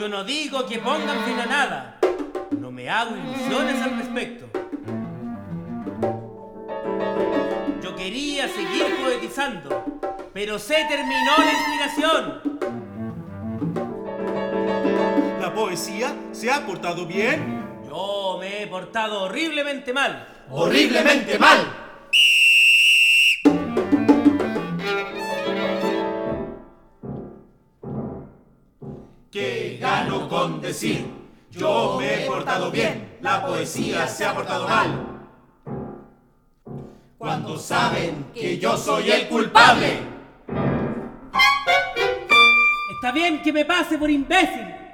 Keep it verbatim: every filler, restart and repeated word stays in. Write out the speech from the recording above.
Yo no digo que pongan fin a nada. No me hago ilusiones al respecto. Yo quería seguir poetizando, pero se terminó la inspiración. ¿La poesía se ha portado bien? Yo me he portado horriblemente mal. ¡Horriblemente mal! ¿Qué gano con decir? Yo me he portado bien, la poesía se ha portado mal. Cuando saben que yo soy el culpable. Está bien que me pase por imbécil,